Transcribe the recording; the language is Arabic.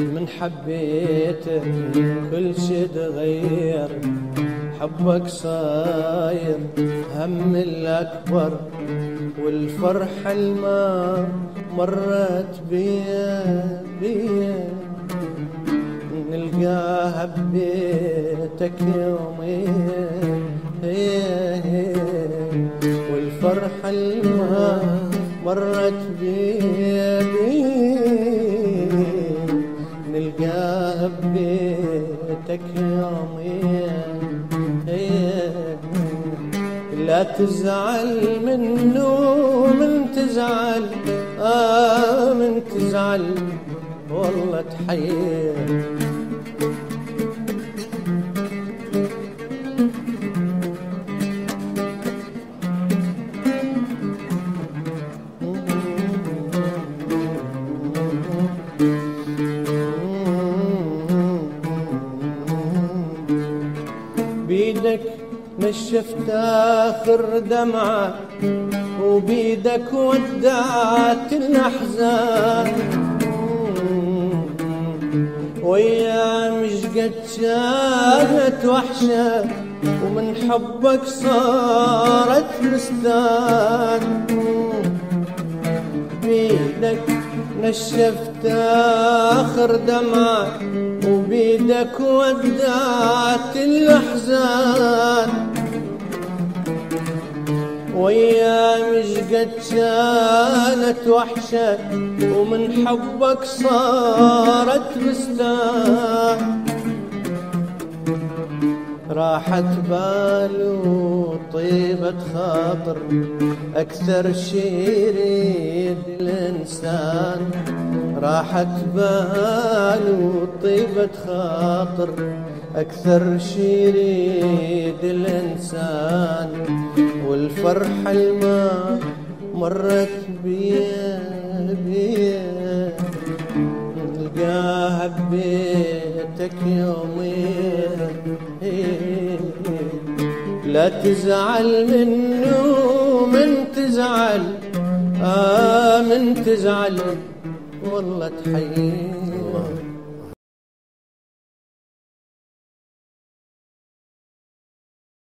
من حبيتك كل شي تغير، حبك صاير هم الأكبر، والفرحة الما مرت بيا نلقاها ببيتك يومين، والفرحة الما مرت بيا نلقاها ببيتك يومين. لا تزعل منه من تزعل، من تزعل والله تحير. بيدك نشفت آخر دمعة، وبيدك ودعت الأحزان، وأيام شقد كانت وحشة، ومن حبك صارت بستان. بيدك نشفت آخر دمعة، وبيدك ودعت الأحزان، وأيام شقد كانت وحشة، ومن حبك صارت بستان. راحت بال وطيبة خاطر أكثر شي يريد الإنسان، راحت بال وطيبة خاطر أكثر شي يريد الإنسان، والفرحة الما مرت بيا نلقاها ببيتك يومين. لا تزعل منه من تزعل، من تزعل والله تحير.